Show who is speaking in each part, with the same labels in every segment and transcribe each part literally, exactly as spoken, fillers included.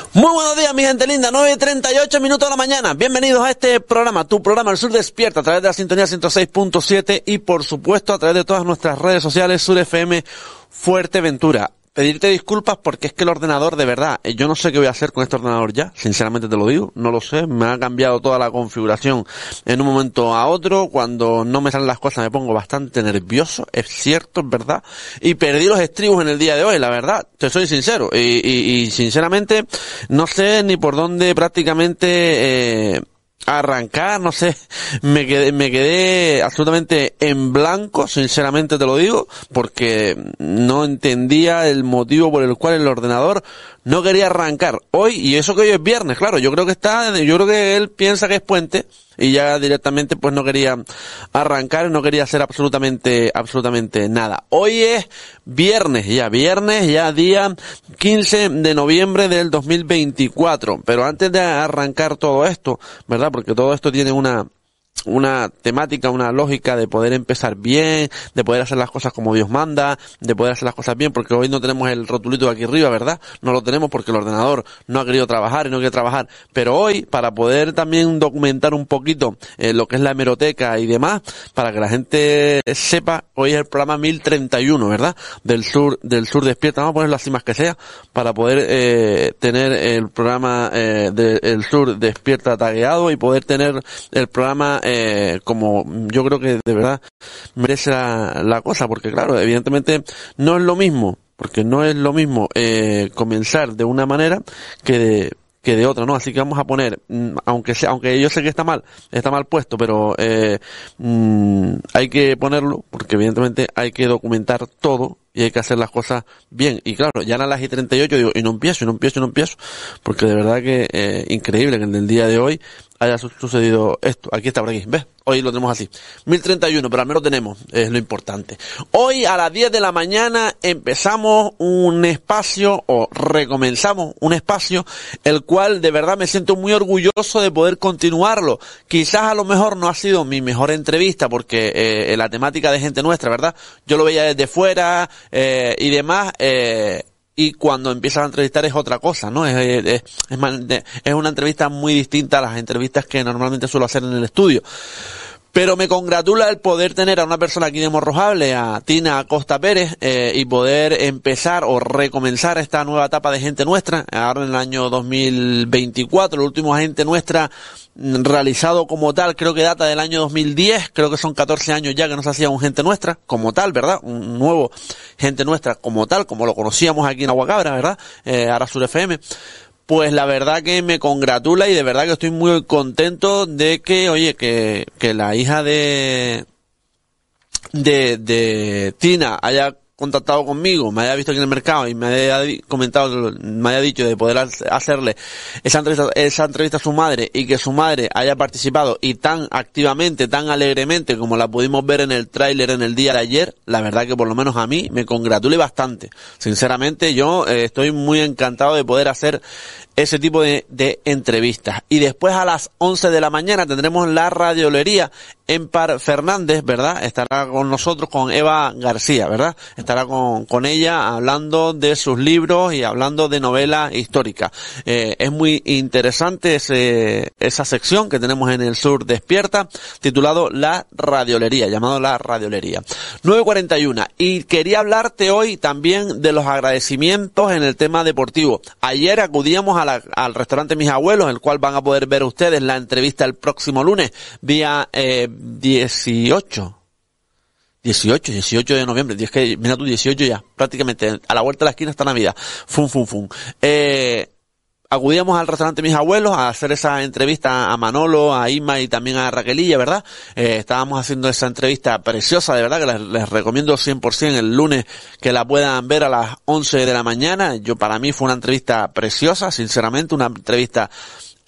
Speaker 1: Muy buenos días, mi gente linda, nueve y treinta y ocho minutos de la mañana. Bienvenidos a este programa, tu programa El Sur Despierta, a través de la sintonía ciento seis punto siete y por supuesto a través de todas nuestras redes sociales, Sur F M Fuerteventura. Pedirte disculpas porque es que el ordenador, de verdad, yo no sé qué voy a hacer con este ordenador ya, sinceramente te lo digo, no lo sé, me ha cambiado toda la configuración en un momento a otro, cuando no me salen las cosas me pongo bastante nervioso, es cierto, es verdad, y perdí los estribos en el día de hoy, la verdad, te soy sincero, y, y, y sinceramente no sé ni por dónde prácticamente eh, arrancar, no sé, me quedé, me quedé absolutamente en blanco, sinceramente te lo digo, porque no entendía el motivo por el cual el ordenador no quería arrancar hoy, y eso que hoy es viernes, claro, yo creo que está, yo creo que él piensa que es puente, y ya directamente pues no quería arrancar, no quería hacer absolutamente, absolutamente nada. Hoy es viernes, ya viernes, ya día quince de noviembre del dos mil veinticuatro, pero antes de arrancar todo esto, ¿verdad? Porque todo esto tiene una, una temática, una lógica de poder empezar bien, de poder hacer las cosas como Dios manda, de poder hacer las cosas bien, porque hoy no tenemos el rotulito de aquí arriba, ¿verdad? No lo tenemos porque el ordenador no ha querido trabajar y no quiere trabajar, pero hoy, para poder también documentar un poquito eh, lo que es la hemeroteca y demás, para que la gente sepa, hoy es el programa mil treinta y uno, ¿verdad? Del sur, del sur despierta, vamos a ponerlo así más que sea, para poder eh, tener el programa eh, del sur despierta tagueado y poder tener el programa Eh, como yo creo que de verdad merece la, la cosa, porque claro, evidentemente no es lo mismo, porque no es lo mismo eh, comenzar de una manera que de que de otra, ¿no? Así que vamos a poner, aunque sea, aunque yo sé que está mal, está mal puesto, pero eh, mmm, hay que ponerlo, porque evidentemente hay que documentar todo y hay que hacer las cosas bien. Y claro, ya a las y treinta y ocho digo, y no empiezo, y no empiezo, y no empiezo, porque de verdad que eh, increíble que en el día de hoy haya sucedido esto. Aquí está, por aquí, ¿ves? Hoy lo tenemos así. mil treinta y uno, pero al menos tenemos, es lo importante. Hoy a las diez de la mañana empezamos un espacio, o recomenzamos un espacio, el cual de verdad me siento muy orgulloso de poder continuarlo. Quizás a lo mejor no ha sido mi mejor entrevista, porque eh, la temática de Gente Nuestra, ¿verdad? Yo lo veía desde fuera eh, y demás, eh, y cuando empiezas a entrevistar es otra cosa, ¿no? Es, es, es, es una entrevista muy distinta a las entrevistas que normalmente suelo hacer en el estudio. Pero me congratula el poder tener a una persona aquí de Morrojable, a Tina Acosta Pérez, eh, y poder empezar o recomenzar esta nueva etapa de Gente Nuestra, ahora en el año dos mil veinticuatro, el último Gente Nuestra realizado como tal, creo que data del año dos mil diez, creo que son catorce años ya que no se hacía un Gente Nuestra como tal, ¿verdad? Un nuevo Gente Nuestra como tal, como lo conocíamos aquí en Aguacabra, ¿verdad? Eh, ahora Sur F M. Pues la verdad que me congratula y de verdad que estoy muy contento de que, oye, que, que la hija de, de, de Tina haya contactado conmigo, me haya visto aquí en el mercado y me haya comentado, me haya dicho de poder hacerle esa entrevista, esa entrevista a su madre, y que su madre haya participado y tan activamente, tan alegremente como la pudimos ver en el tráiler en el día de ayer. La verdad que por lo menos a mí me congratula bastante. Sinceramente yo eh, estoy muy encantado de poder hacer ese tipo de, de entrevistas. Y después a las once de la mañana tendremos la radiolería. Empar Fernández, ¿verdad? Estará con nosotros, con Eva García, ¿verdad? Estará con, con ella hablando de sus libros y hablando de novela histórica. Eh, es muy interesante ese, esa sección que tenemos en el Sur Despierta, titulado La Radiolería, llamado La Radiolería. nueve cuarenta y uno. Y quería hablarte hoy también de los agradecimientos en el tema deportivo. Ayer acudíamos a la, al restaurante Mis Abuelos, el cual van a poder ver ustedes la entrevista el próximo lunes, día eh, dieciocho. dieciocho, dieciocho de noviembre, es que mira tú, dieciocho ya, prácticamente, a la vuelta de la esquina está Navidad. Fum, fum, fum. Eh, acudíamos al restaurante Mis Abuelos a hacer esa entrevista a Manolo, a Isma y también a Raquelilla, ¿verdad? Eh, estábamos haciendo esa entrevista preciosa, de verdad, que les, les recomiendo cien por ciento el lunes que la puedan ver a las once de la mañana. Yo, para mí fue una entrevista preciosa, sinceramente, una entrevista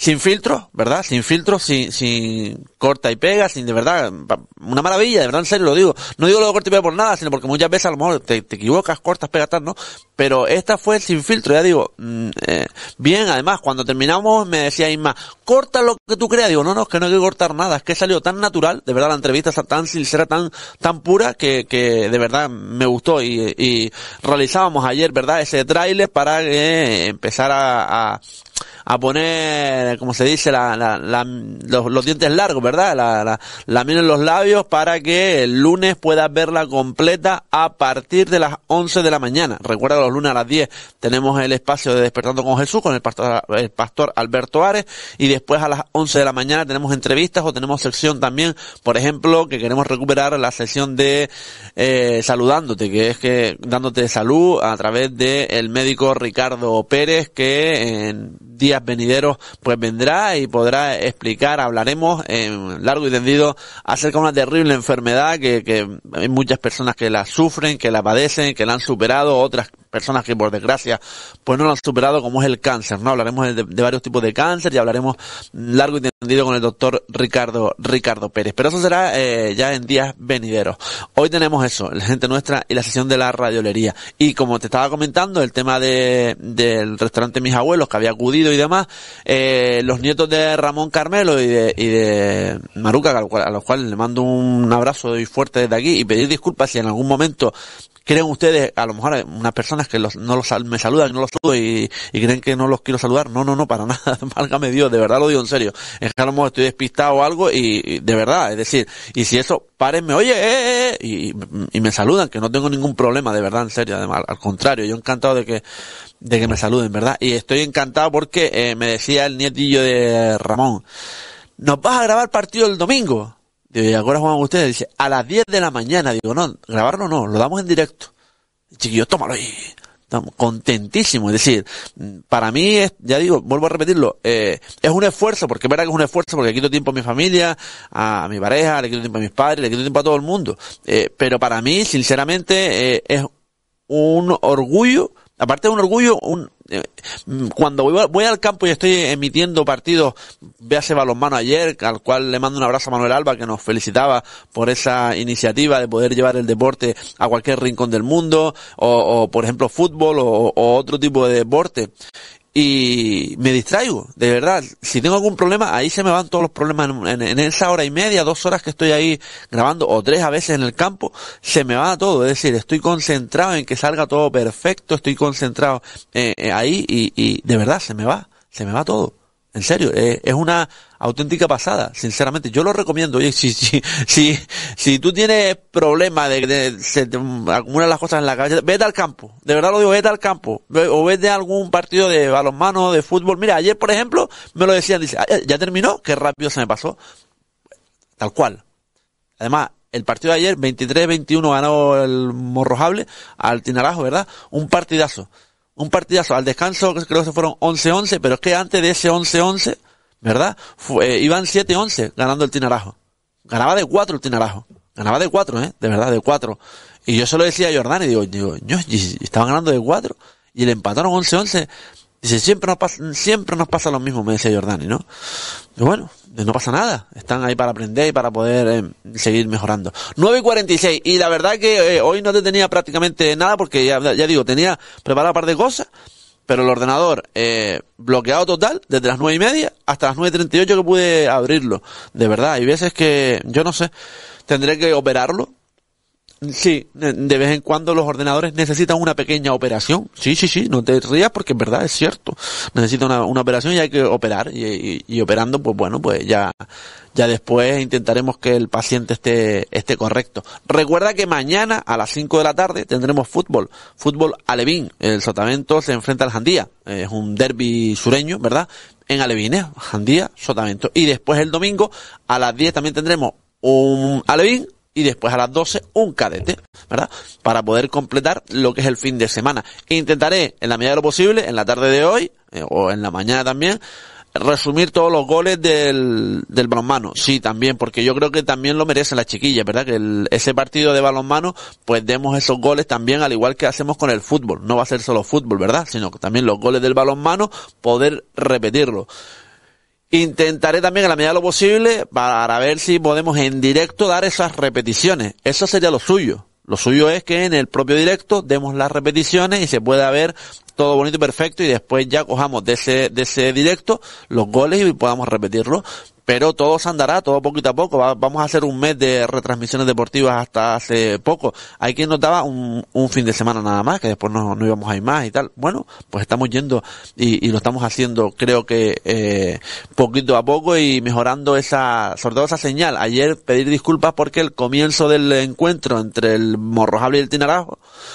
Speaker 1: sin filtros, ¿verdad? Sin filtros, sin, sin corta y pega, sin de verdad, una maravilla, de verdad, en serio lo digo. No digo lo de corta y pega por nada, sino porque muchas veces a lo mejor te, te equivocas, cortas, pegas, tal, ¿no? Pero esta fue sin filtro, ya digo, eh, bien, además, cuando terminamos me decía Isma, corta lo que tú creas. Digo, no, no, es que no hay que cortar nada, es que salió tan natural, de verdad, la entrevista está tan sincera, tan, tan pura, que, que de verdad me gustó y, y realizábamos ayer, ¿verdad? Ese tráiler para eh, empezar a, a a poner, como se dice, la, la, la, los, los dientes largos, ¿verdad? La, la, la miel en los labios para que el lunes puedas verla completa a partir de las once de la mañana. Recuerda que los lunes a las diez tenemos el espacio de Despertando con Jesús con el pastor, el pastor Alberto Ares, y después a las once de la mañana tenemos entrevistas o tenemos sección también, por ejemplo, que queremos recuperar la sección de eh, saludándote, que es que dándote salud a través de el médico Ricardo Pérez, que en días venideros pues vendrá y podrá explicar, hablaremos en largo y tendido acerca de una terrible enfermedad que, que hay muchas personas que la sufren, que la padecen, que la han superado, otras personas que por desgracia pues no lo han superado, como es el cáncer, ¿no? Hablaremos de, de varios tipos de cáncer y hablaremos largo y tendido con el doctor Ricardo Ricardo Pérez, pero eso será eh, ya en días venideros. Hoy tenemos eso, la gente nuestra y la sesión de la radiolería, y como te estaba comentando, el tema de del restaurante Mis Abuelos, que había acudido y demás, eh, los nietos de Ramón Carmelo y de, y de Maruca, a los cuales, a los cuales le mando un abrazo y fuerte desde aquí, y pedir disculpas si en algún momento creen ustedes, a lo mejor hay unas personas que los, no los, me saludan, no los saludo y, y creen que no los quiero saludar. No, no, no, para nada, válgame Dios, de verdad lo digo en serio. Es que a lo mejor estoy despistado o algo y, y de verdad, es decir, y si eso, párenme, oye, eh, eh, y, y me saludan, que no tengo ningún problema, de verdad, en serio, además, al contrario, yo encantado de que, de que me saluden, ¿verdad? Y estoy encantado porque eh, me decía el nietillo de Ramón, ¿nos vas a grabar partido el domingo? Digo, ¿y ahora Juan ustedes? Dice, a las diez de la mañana. Digo, no, grabarlo no, lo damos en directo. Chiquillo, tómalo ahí. Estamos contentísimos. Es decir, para mí, es, ya digo, vuelvo a repetirlo, eh, es un esfuerzo, porque es verdad que es un esfuerzo, porque le quito tiempo a mi familia, a, a mi pareja, le quito tiempo a mis padres, le quito tiempo a todo el mundo. Eh, pero para mí, sinceramente, eh, es un orgullo, aparte de un orgullo, un, eh, cuando voy, voy al campo y estoy emitiendo partidos, véase balonmano ayer, al cual le mando un abrazo a Manuel Alba, que nos felicitaba por esa iniciativa de poder llevar el deporte a cualquier rincón del mundo, o, o por ejemplo fútbol, o, o otro tipo de deporte. Y me distraigo, de verdad. Si tengo algún problema, ahí se me van todos los problemas. En, en, en esa hora y media, dos horas que estoy ahí grabando, o tres a veces en el campo, se me va todo. Es decir, estoy concentrado en que salga todo perfecto, estoy concentrado eh, eh, ahí y, y de verdad se me va, se me va todo. En serio, eh, es una auténtica pasada, sinceramente. Yo lo recomiendo. Oye, si, si, si, si tú tienes problemas de que se te acumulan las cosas en la cabeza, vete al campo. De verdad lo digo, vete al campo. O vete a algún partido de balonmano, de fútbol. Mira, ayer, por ejemplo, me lo decían, dice, ¿ya terminó? Qué rápido se me pasó. Tal cual. Además, el partido de ayer, veintitrés veintiuno, ganó el Morrojable al Tinarajo, ¿verdad? Un partidazo. Un partidazo. Al descanso creo que se fueron once once, pero es que antes de ese once once, ¿verdad? Fue, eh, iban siete once ganando el Tinarajo. Ganaba de cuatro el Tinarajo. Ganaba de cuatro, ¿eh? De verdad, de cuatro. Y yo se lo decía a Jordán y digo, digo, yo, estaban ganando de cuatro y le empataron once once. Dice, siempre nos pasa, siempre nos pasa lo mismo, me decía Jordani, ¿no? Y bueno, no pasa nada. Están ahí para aprender y para poder eh, seguir mejorando. nueve y cuarenta y seis. Y la verdad que eh, hoy no te tenía prácticamente nada porque ya, ya digo, tenía preparada un par de cosas, pero el ordenador eh, bloqueado total desde las nueve y media hasta las nueve y treinta y ocho que pude abrirlo. De verdad, hay veces que, yo no sé, tendré que operarlo. Sí, de vez en cuando los ordenadores necesitan una pequeña operación. Sí, sí, sí, no te rías porque en verdad es cierto. Necesita una, una operación y hay que operar. Y, y, y operando, pues bueno, pues ya, ya después intentaremos que el paciente esté, esté correcto. Recuerda que mañana a las cinco de la tarde tendremos fútbol. Fútbol Alevín. El Sotavento se enfrenta al Jandía. Es un derbi sureño, ¿verdad? En Alevines, Jandía, Sotavento. Y después el domingo a las diez también tendremos un Alevín. Y después a las doce un cadete, ¿verdad? Para poder completar lo que es el fin de semana. Intentaré, en la medida de lo posible, en la tarde de hoy, eh, o en la mañana también, resumir todos los goles del, del balonmano. Sí, también, porque yo creo que también lo merecen las chiquillas, ¿verdad? Que el, ese partido de balonmano, pues demos esos goles también, al igual que hacemos con el fútbol. No va a ser solo fútbol, ¿verdad? Sino que también los goles del balonmano, poder repetirlo. Intentaré también, a la medida de lo posible, para ver si podemos en directo dar esas repeticiones. Eso sería lo suyo. Lo suyo es que en el propio directo demos las repeticiones y se pueda ver todo bonito y perfecto, y después ya cojamos de ese, de ese directo los goles y podamos repetirlo. Pero todo se andará, todo poquito a poco. Va, vamos a hacer un mes de retransmisiones deportivas hasta hace poco. Hay quien nos daba un, un fin de semana nada más, que después no, no íbamos a ir más y tal. Bueno, pues estamos yendo y, y lo estamos haciendo, creo que eh, poquito a poco y mejorando esa, sobre todo esa señal. Ayer pedir disculpas porque el comienzo del encuentro entre el Morrojable y el Tinarajo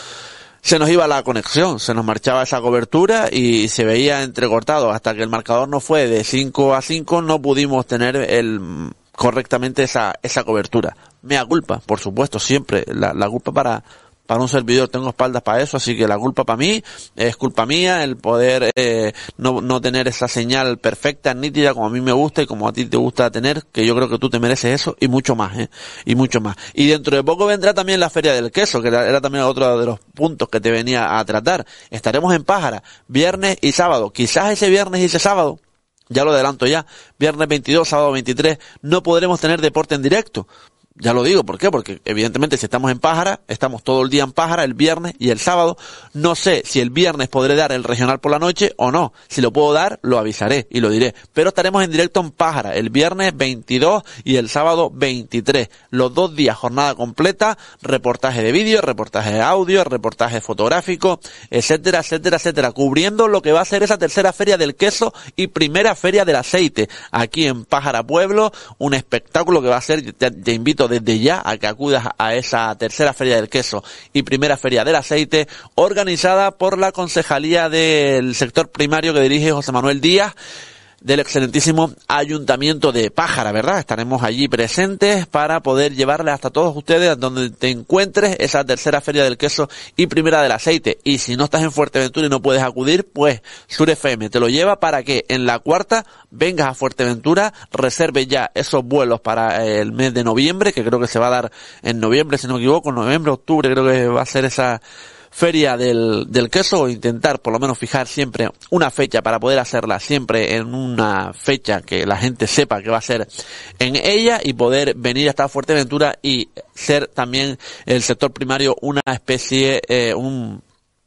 Speaker 1: se nos iba la conexión, se nos marchaba esa cobertura y se veía entrecortado. Hasta que el marcador no fue de cinco a cinco, no pudimos tener el correctamente esa esa cobertura. Mea culpa, por supuesto, siempre la, la culpa para para un servidor, tengo espaldas para eso, así que la culpa para mí, es culpa mía el poder eh, no, no tener esa señal perfecta, nítida, como a mí me gusta y como a ti te gusta tener, que yo creo que tú te mereces eso y mucho más, eh, y mucho más. Y dentro de poco vendrá también la Feria del Queso, que era, era también otro de los puntos que te venía a tratar. Estaremos en Pájara, viernes y sábado. Quizás ese viernes y ese sábado, ya lo adelanto ya, viernes veintidós, sábado veintitrés, no podremos tener deporte en directo. Ya lo digo, ¿por qué? Porque evidentemente si estamos en Pájara, estamos todo el día en Pájara, el viernes y el sábado. No sé si el viernes podré dar el regional por la noche o no. Si lo puedo dar, lo avisaré y lo diré. Pero estaremos en directo en Pájara, el viernes veintidós y el sábado veintitrés. Los dos días, jornada completa, reportaje de vídeo, reportaje de audio, reportaje fotográfico, etcétera, etcétera, etcétera. Cubriendo lo que va a ser esa tercera Feria del Queso y primera Feria del Aceite. Aquí en Pájara Pueblo, un espectáculo que va a ser, te, te invito desde ya a que acudas a esa tercera Feria del Queso y primera Feria del Aceite, organizada por la Concejalía del Sector Primario que dirige José Manuel Díaz, del excelentísimo Ayuntamiento de Pájara, ¿verdad? Estaremos allí presentes para poder llevarle hasta todos ustedes, donde te encuentres, esa tercera Feria del Queso y primera del Aceite. Y si no estás en Fuerteventura y no puedes acudir, pues Sur F M te lo lleva para que en la cuarta vengas a Fuerteventura, reserves ya esos vuelos para el mes de noviembre, que creo que se va a dar en noviembre, si no me equivoco, noviembre, octubre, creo que va a ser esa Feria del, del Queso, o intentar por lo menos fijar siempre una fecha para poder hacerla siempre en una fecha que la gente sepa que va a ser en ella y poder venir hasta Fuerteventura y ser también el sector primario una especie, eh, un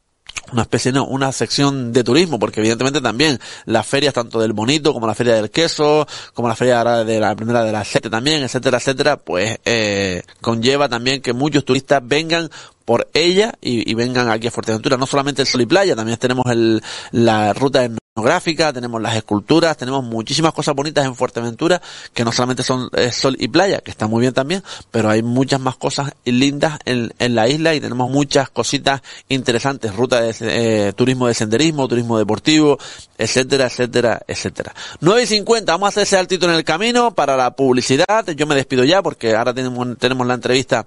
Speaker 1: una especie, no, una sección de turismo, porque evidentemente también las ferias tanto del Bonito como la Feria del Queso, como la Feria de la primera de la Aceite también, etcétera, etcétera, pues eh, conlleva también que muchos turistas vengan por ella y, y vengan aquí a Fuerteventura. No solamente el sol y playa, también tenemos el, la ruta etnográfica, tenemos las esculturas, tenemos muchísimas cosas bonitas en Fuerteventura que no solamente son eh, sol y playa, que está muy bien también, pero hay muchas más cosas lindas en, en la isla y tenemos muchas cositas interesantes, ruta de eh, turismo de senderismo, turismo deportivo, etcétera, etcétera, etcétera. nueve y cincuenta, vamos a hacer ese altito en el camino para la publicidad. Yo me despido ya porque ahora tenemos, tenemos la entrevista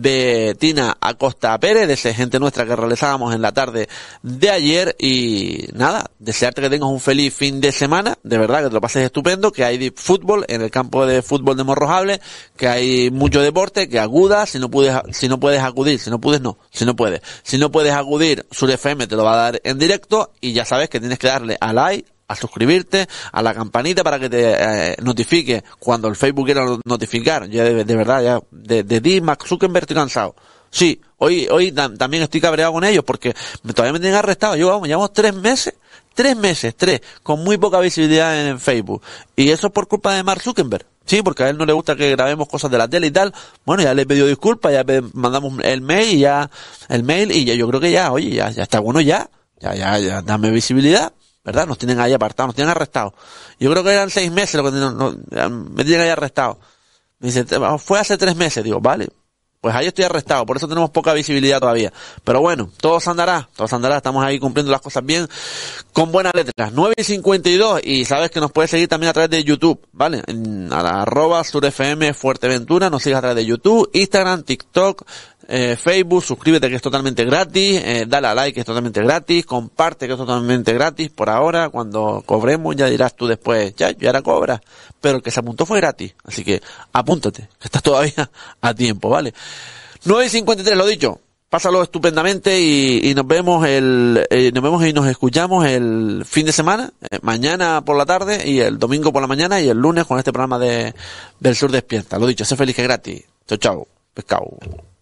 Speaker 1: de Tina Acosta Pérez, de ese gente nuestra que realizábamos en la tarde de ayer, y nada, desearte que tengas un feliz fin de semana, de verdad que te lo pases estupendo, que hay fútbol en el campo de fútbol de Morrojable, que hay mucho deporte, que acudas, si no puedes, si no puedes acudir, si no puedes no, si no puedes, si no puedes acudir, Sur F M te lo va a dar en directo y ya sabes que tienes que darle a like, a suscribirte, a la campanita para que te eh, notifique cuando el Facebook quiera notificar. Ya de, de verdad, ya de, de ti, Mark Zuckerberg, estoy cansado. Sí, hoy hoy tam- también estoy cabreado con ellos porque me, todavía me tienen arrestado. Yo, vamos, llevamos tres meses, tres meses, tres, con muy poca visibilidad en, en Facebook. Y eso es por culpa de Mark Zuckerberg. Sí, porque a él no le gusta que grabemos cosas de la tele y tal. Bueno, ya le he pedido disculpas, ya pe- mandamos el mail y ya, el mail y ya, yo creo que ya, oye, ya, ya está bueno ya. Ya, ya, ya, dame visibilidad. ¿Verdad? Nos tienen ahí apartados, nos tienen arrestados. Yo creo que eran seis meses lo que no, no, me tienen ahí arrestado. Me dice, fue hace tres meses. Digo, vale, pues ahí estoy arrestado, por eso tenemos poca visibilidad todavía. Pero bueno, todo se andará, todo se andará, estamos ahí cumpliendo las cosas bien, con buenas letras. nueve y cincuenta y dos, y sabes que nos puedes seguir también a través de YouTube, ¿vale? En, a la arroba Sur F M Fuerteventura, nos sigues a través de YouTube, Instagram, TikTok, Eh, Facebook, suscríbete que es totalmente gratis, eh, dale a like que es totalmente gratis, comparte que es totalmente gratis por ahora. Cuando cobremos ya dirás tú después, ya, ya ahora cobra, pero el que se apuntó fue gratis, así que apúntate, que estás todavía a tiempo, ¿vale? nueve y cincuenta y tres, lo dicho, pásalo estupendamente y, y nos vemos el, eh, nos vemos y nos escuchamos el fin de semana, eh, mañana por la tarde y el domingo por la mañana y el lunes con este programa de del Sur Despierta. Lo dicho, sé feliz que es gratis. Chao, chao. Pescado.